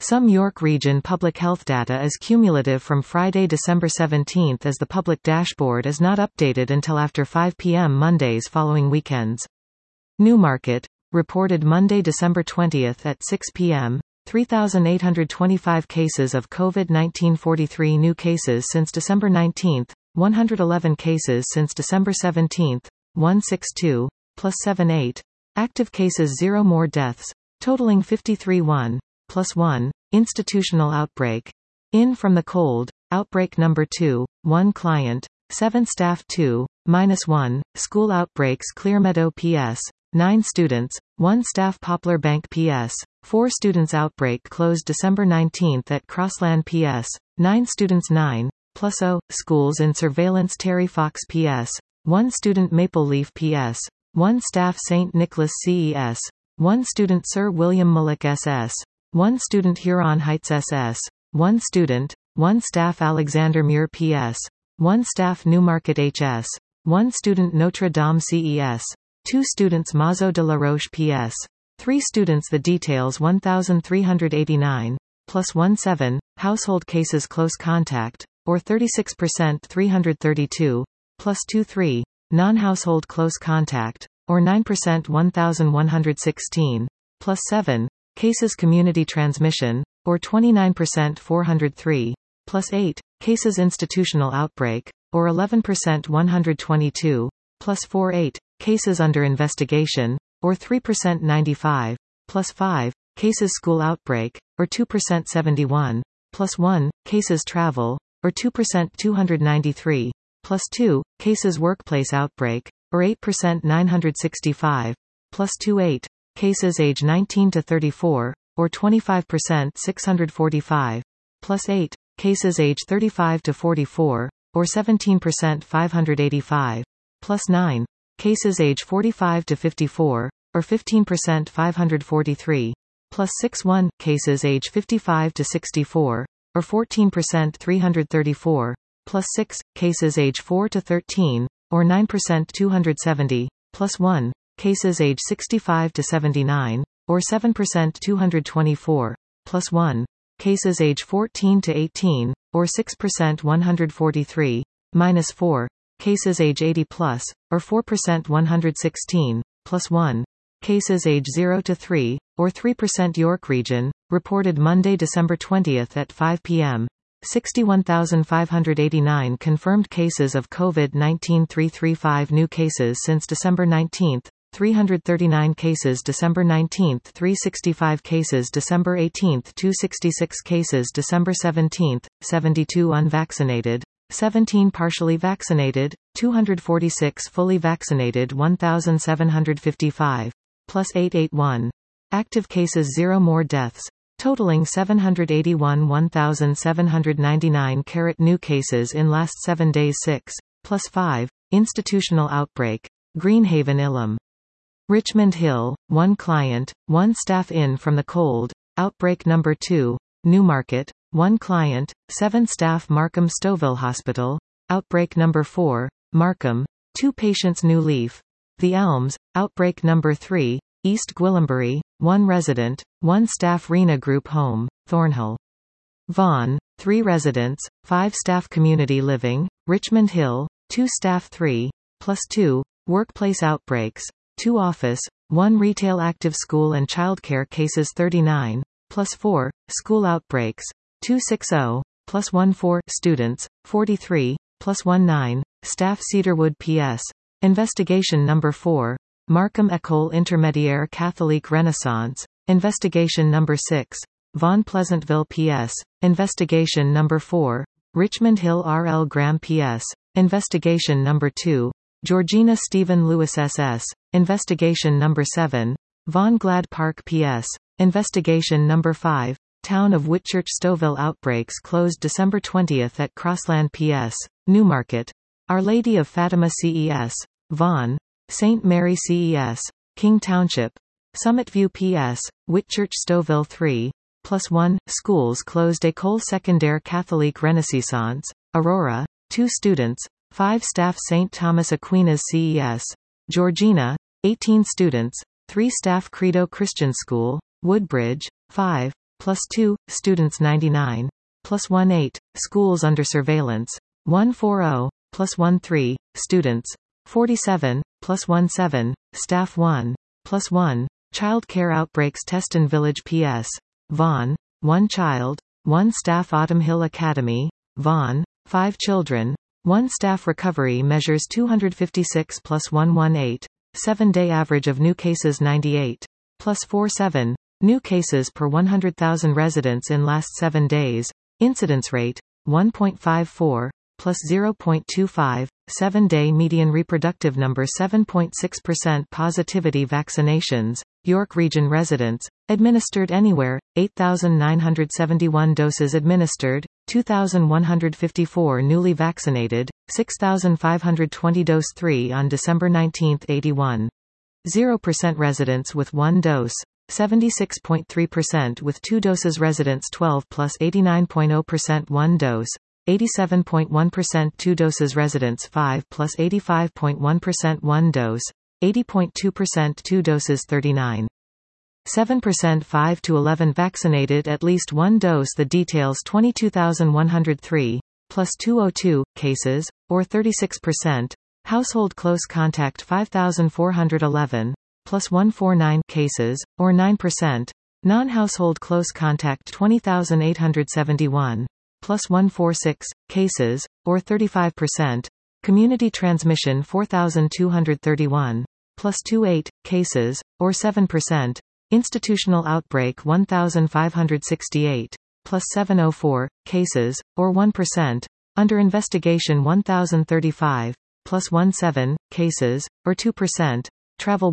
Some York Region public health data is cumulative from Friday, December 17 as the public dashboard is not updated until after 5 p.m. Mondays following weekends. Newmarket, reported Monday, December 20 at 6 p.m., 3,825 cases of COVID-19, 43 new cases since December 19, 111 cases since December 17, 162, plus 78. Active cases 0 more deaths, totaling 53 1, plus 1. Institutional outbreak. In from the cold, outbreak number 2, 1 client, 7 staff 2, -1, school outbreaks Clearmeadow PS, 9 students, 1 staff Poplar Bank PS, 4 students outbreak closed December 19 at Crossland PS, 9 students 9, plus 0, schools in surveillance Terry Fox PS, 1 student Maple Leaf PS, 1 staff St. Nicholas CES, 1 student Sir William Mullock SS, 1 student Huron Heights SS, 1 student, 1 staff Alexander Muir PS, 1 staff Newmarket HS, 1 student Notre Dame CES, 2 students Mazo de la Roche PS, 3 students. The details 1,389, plus 17, household cases close contact, or 36% 332, plus 23, non-household close contact, or 9% 1,116, plus 7, cases community transmission, or 29% 403, plus 8, cases institutional outbreak, or 11% 122, plus 48, cases under investigation, or 3% 95, plus 5, cases school outbreak, or 2% 71, plus 1, cases travel, or 2% 293, plus 2, cases workplace outbreak, or 8% 965, plus 28, cases age 19 to 34, or 25% 645, plus 8, cases age 35 to 44, or 17% 585, plus 9, cases age 45 to 54, or 15% 543, plus 61, cases age 55 to 64, or 14% 334, plus 6, cases age 4 to 13, or 9% 270, plus 1, cases age 65 to 79, or 7% 224, plus 1, cases age 14 to 18, or 6% 143, minus 4, cases age 80 plus, or 4% 116, plus 1, cases age 0 to 3, or 3%. York Region, reported Monday, December 20 at 5 p.m., 61,589 confirmed cases of COVID-19, 335 new cases since December 19, 339 cases December 19, 365 cases December 18, 266 cases December 17, 72 unvaccinated, 17 partially vaccinated, 246 fully vaccinated, 1,755, plus 881. Active cases 0 more deaths, totaling 781 1,799 new cases in last 7 days 6, plus 5, institutional outbreak, Greenhaven Ilum. Richmond Hill, 1 client, 1 staff in from the cold, outbreak number 2, Newmarket, 1 client, 7 staff Markham Stouffville Hospital, outbreak number 4, Markham, 2 patients New Leaf. The Elms, outbreak number 3, East Gwillimbury, 1 resident, 1 staff Rena Group Home, Thornhill. Vaughan, 3 residents, 5 staff Community Living, Richmond Hill, 2 staff 3, plus 2, workplace outbreaks, 2 office, 1 retail active school and childcare cases 39, plus 4, school outbreaks, 260, plus 14, students, 43, plus 19, staff Cedarwood PS, investigation number 4, Markham École Intermédiaire Catholique Renaissance, investigation number 6, Vaughan Pleasantville PS, investigation number 4, Richmond Hill RL Graham PS, investigation number 2, Georgina Stephen Lewis SS, investigation number 7, Vaughan Glad Park PS, investigation number 5, Town of Whitchurch Stouffville outbreaks closed December 20 at Crossland PS, Newmarket, Our Lady of Fatima CES, Vaughan, St. Mary CES, King Township, Summitview PS, Whitchurch Stouffville 3, plus 1, schools closed École Secondaire Catholique Renaissance, Aurora, 2 students, 5 staff St. Thomas Aquinas CES, Georgina, 18 students, 3 staff Credo Christian School, Woodbridge, 5, +2, students 99, +18, schools under surveillance, 140, +13, students, 47, +17, staff 1, +1, child care outbreaks Teston Village PS, Vaughan, 1 child, 1 staff Autumn Hill Academy, Vaughan, 5 children, 1 staff recovery measures 256 +118, 7-day average of new cases 98, +47, new cases per 100,000 residents in last 7 days, incidence rate, 1.54, +0.25, 7-day median reproductive number 7.6% positivity vaccinations, York Region residents, administered anywhere, 8,971 doses administered, 2,154 newly vaccinated, 6,520 dose 3 on December 19, 81. 0% residents with 1 dose. 76.3% with 2 doses residents 12 plus 89.0% 1 dose, 87.1% 2 doses residents 5 plus 85.1% 1 dose, 80.2% 2 doses 39. 7% 5 to 11 vaccinated at least 1 dose. The details 22,103, plus 202, cases, or 36%, household close contact 5,411, plus 149 cases, or 9%, non-household close contact 20,871, plus 146 cases, or 35%, community transmission 4,231, plus 28 cases, or 7%, institutional outbreak 1,568, plus 704 cases, or 1%, under investigation 1,035, plus 17 cases, or 2%, travel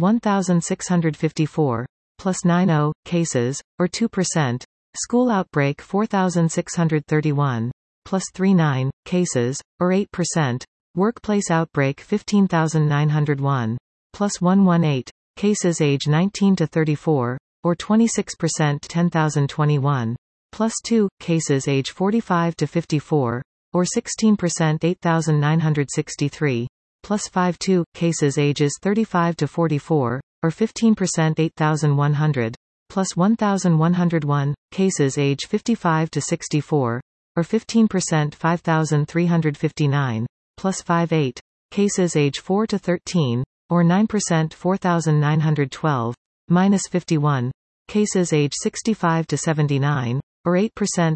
1,654, plus 90 cases, or 2%, school outbreak 4,631, plus 39 cases, or 8%, workplace outbreak 15,901, plus 118 cases age 19 to 34, or 26% 10,021, plus 2 cases age 45 to 54, or 16% 8,963, plus 52 cases ages 35 to 44, or 15% 8,100, plus 1,101 cases age 55 to 64, or 15% 5,359, plus 58 cases age 4 to 13, or 9% 4,912, minus 51 cases age 65 to 79, or 8%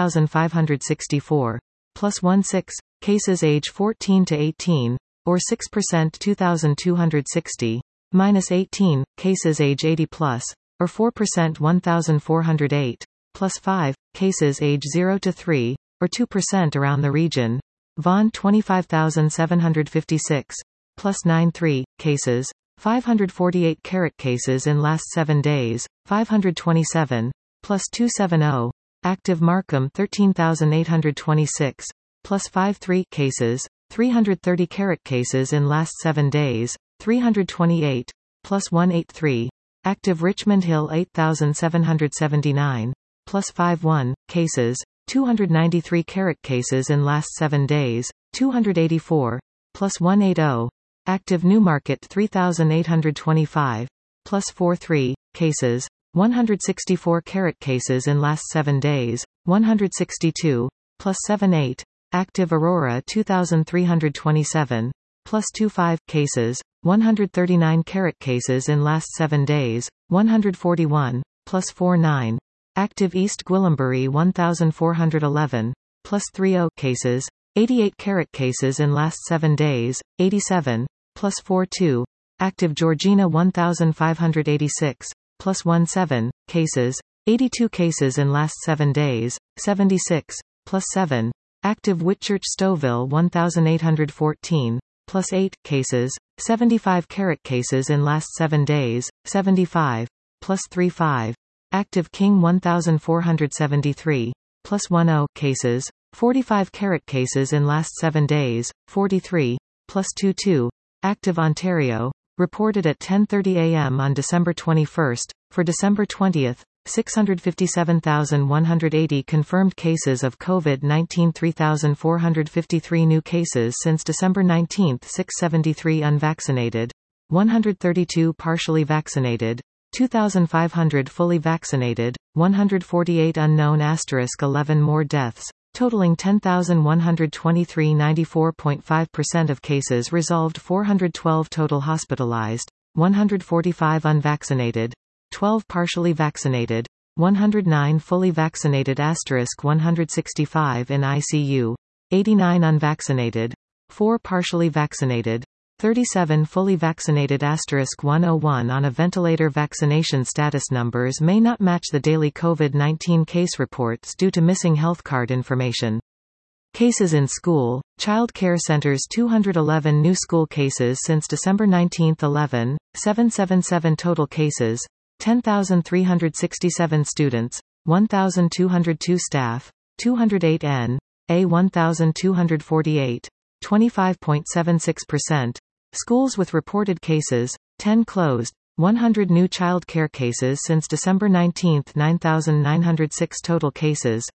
3,564, plus 16 cases age 14 to 18, or 6% 2,260, minus 18 cases age 80 plus, or 4% 1,408, plus 5 cases age 0 to 3, or 2% around the region. Vaughan 25,756, plus 93 cases, 548 cases in last 7 days, 527, plus 270, active Markham 13,826, plus 53 cases, 330 cases in last 7 days, 328, plus 183, active Richmond Hill 8,779, plus 51 cases, 293 cases in last 7 days, 284, plus 180, active Newmarket 3,825, plus 43 cases, 164 cases in last 7 days, 162, plus 78, active Aurora 2,327, plus 25 cases, 139 cases in last 7 days, 141, plus 49, active East Gwillimbury 1,411, plus 30 cases, 88 cases in last 7 days, 87, plus 42, active Georgina 1,586, plus 17 cases, 82 cases in last 7 days, 76, plus 7, active Whitchurch Stouffville 1,814, plus 8 cases, 75 cases in last 7 days, 75, plus 35, active King 1,473, plus 10 cases, 45 cases in last 7 days, 43, plus 22, active Ontario, reported at 10:30 a.m. on December 21, for December 20, 657,180 confirmed cases of COVID-19, 3,453 new cases since December 19, 673 unvaccinated, 132 partially vaccinated, 2,500 fully vaccinated, 148 unknown * 11 more deaths, totaling 10,123 94.5% of cases resolved 412 total hospitalized, 145 unvaccinated, 12 partially vaccinated, 109 fully vaccinated * 165 in ICU, 89 unvaccinated, 4 partially vaccinated, 37 fully vaccinated * 101 on a ventilator. Vaccination status numbers may not match the daily COVID-19 case reports due to missing health card information. Cases in school, child care centers. 211 new school cases since December 19, 11, 777 total cases, 10,367 students, 1,202 staff, 208 N.A. 1,248, 25.76%. Schools with reported cases, 10 closed, 100 new child care cases since December 19, 9,906 total cases,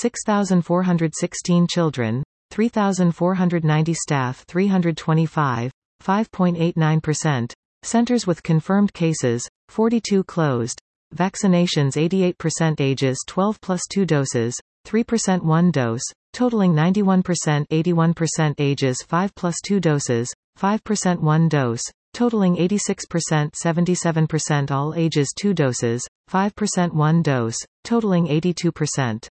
6,416 children, 3,490 staff, 325, 5.89%. Centers with confirmed cases, 42 closed. Vaccinations 88% ages 12 plus 2 doses, 3% 1 dose, totaling 91%. 81% ages 5 plus 2 doses, 5% 1 dose, totaling 86%. 77% all ages 2 doses, 5% 1 dose, totaling 82%.